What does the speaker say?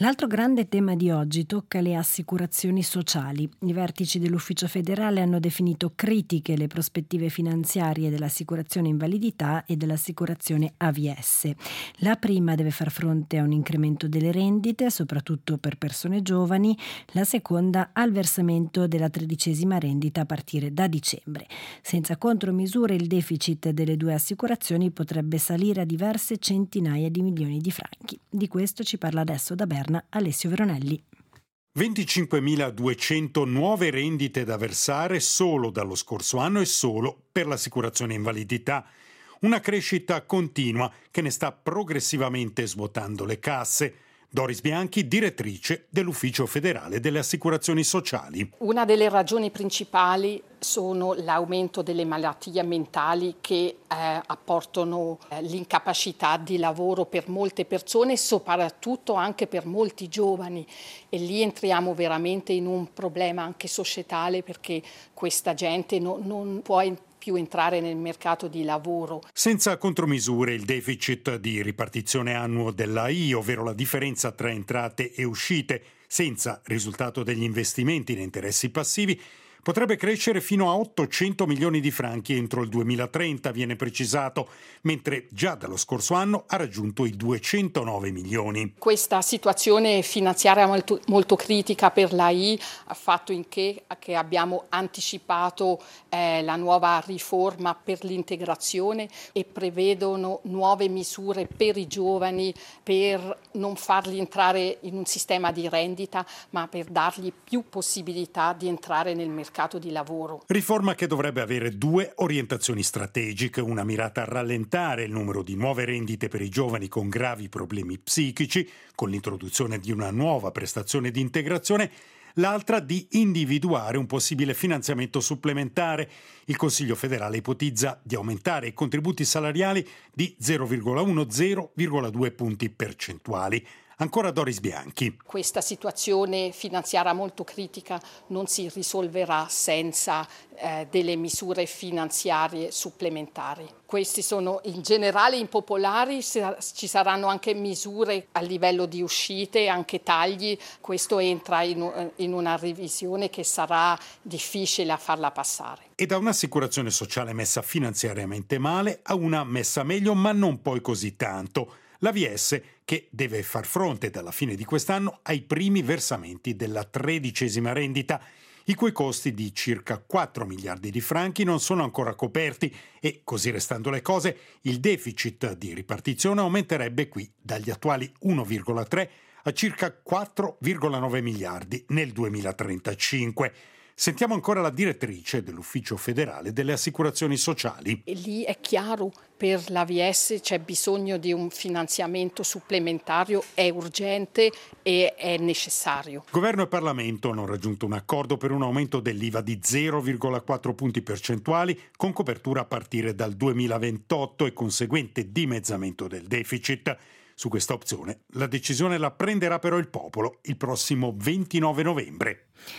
L'altro grande tema di oggi tocca le assicurazioni sociali. I vertici dell'Ufficio federale hanno definito critiche le prospettive finanziarie dell'assicurazione invalidità e dell'assicurazione AVS. La prima deve far fronte a un incremento delle rendite, soprattutto per persone giovani, la seconda al versamento della 13ª rendita a partire da dicembre. Senza contromisure il deficit delle due assicurazioni potrebbe salire a diverse centinaia di milioni di franchi. Di questo ci parla adesso da Berna Alessio Veronelli. 25.200 nuove rendite da versare solo dallo scorso anno e solo per l'assicurazione invalidità. Una crescita continua che ne sta progressivamente svuotando le casse. Doris Bianchi, direttrice dell'Ufficio federale delle assicurazioni sociali. Una delle ragioni principali sono l'aumento delle malattie mentali che apportano l'incapacità di lavoro per molte persone, soprattutto anche per molti giovani. E lì entriamo veramente in un problema anche societale, perché questa gente non può più entrare nel mercato di lavoro. Senza contromisure il deficit di ripartizione annuo dell'AI, ovvero la differenza tra entrate e uscite, senza risultato degli investimenti in interessi passivi, potrebbe crescere fino a 800 milioni di franchi entro il 2030, viene precisato, mentre già dallo scorso anno ha raggiunto i 209 milioni. Questa situazione finanziaria molto critica per l'AI ha fatto in che abbiamo anticipato la nuova riforma per l'integrazione e prevedono nuove misure per i giovani, per non farli entrare in un sistema di rendita, ma per dargli più possibilità di entrare nel mercato di lavoro. Riforma che dovrebbe avere due orientazioni strategiche, una mirata a rallentare il numero di nuove rendite per i giovani con gravi problemi psichici, con l'introduzione di una nuova prestazione di integrazione, l'altra di individuare un possibile finanziamento supplementare. Il Consiglio federale ipotizza di aumentare i contributi salariali di 0,1-0,2 punti percentuali. Ancora Doris Bianchi. Questa situazione finanziaria molto critica non si risolverà senza delle misure finanziarie supplementari. Questi sono in generale impopolari, ci saranno anche misure a livello di uscite, anche tagli. Questo entra in una revisione che sarà difficile a farla passare. E da un'assicurazione sociale messa finanziariamente male a una messa meglio, ma non poi così tanto. L'AVS, che deve far fronte dalla fine di quest'anno ai primi versamenti della 13ª rendita, i cui costi di circa 4 miliardi di franchi non sono ancora coperti e, così restando le cose, il deficit di ripartizione aumenterebbe qui dagli attuali 1,3 a circa 4,9 miliardi nel 2035. Sentiamo ancora la direttrice dell'Ufficio federale delle assicurazioni sociali. E lì è chiaro, per l'AVS c'è bisogno di un finanziamento supplementario, è urgente e è necessario. Governo e Parlamento hanno raggiunto un accordo per un aumento dell'IVA di 0,4 punti percentuali con copertura a partire dal 2028 e conseguente dimezzamento del deficit. Su questa opzione la decisione la prenderà però il popolo il prossimo 29 novembre.